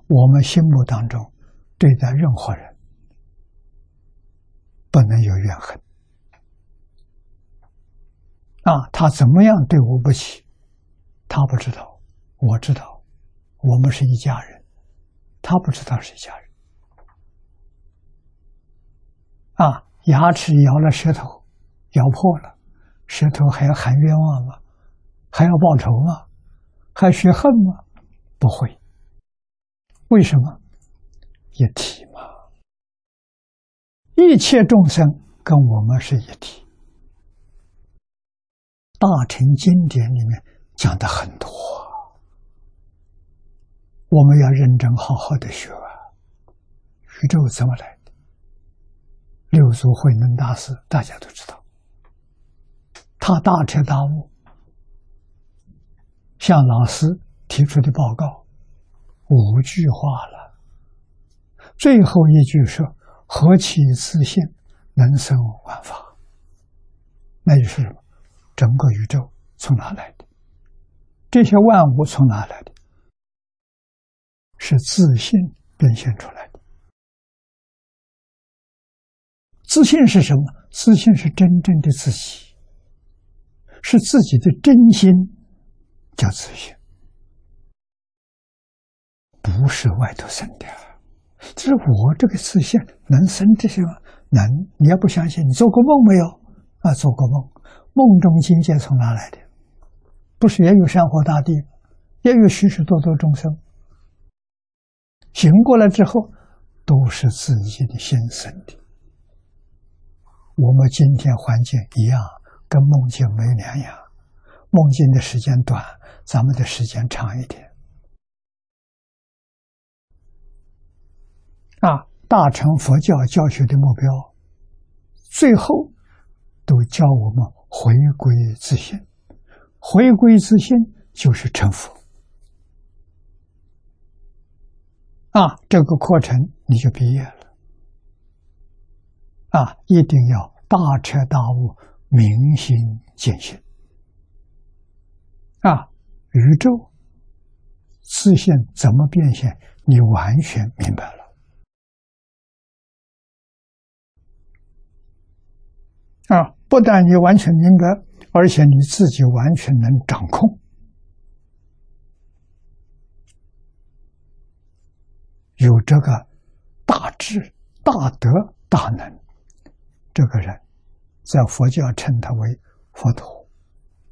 我们心目当中对待任何人不能有怨恨他怎么样对我不起，他不知道，我知道，我们是一家人，他不知道是一家人牙齿咬了舌头，咬破了，舌头还要喊冤枉吗？还要报仇吗？还学恨吗？不会。为什么？一体嘛，一切众生跟我们是一体。大乘经典里面讲的很多，我们要认真好好的学宇宙怎么来的？六祖慧能大师大家都知道，他大彻大悟，向老师提出的报告5句话了，最后一句说何其自信，能生万法。那就是什么？整个宇宙从哪来的？这些万物从哪来的？是自信变现出来的。自信是什么？自信是真正的自己，是自己的真心，叫自信，不是外头生的。就是我这个自信能生这些吗？能。你要不相信，你做过梦没有？做过梦。梦中境界从哪来的？不是也有山河大地，也有许许多多众生。醒过来之后，都是自己的心生的。我们今天环境一样，跟梦境没两样。梦境的时间短，咱们的时间长一点。大乘佛教教学的目标，最后都教我们回归自信。回归自信就是成佛。这个课程你就毕业了。一定要大彻大悟，明心见性。宇宙自信怎么变现，你完全明白了。不但你完全明白，而且你自己完全能掌控。有这个大智、大德、大能，这个人在佛教称他为佛陀。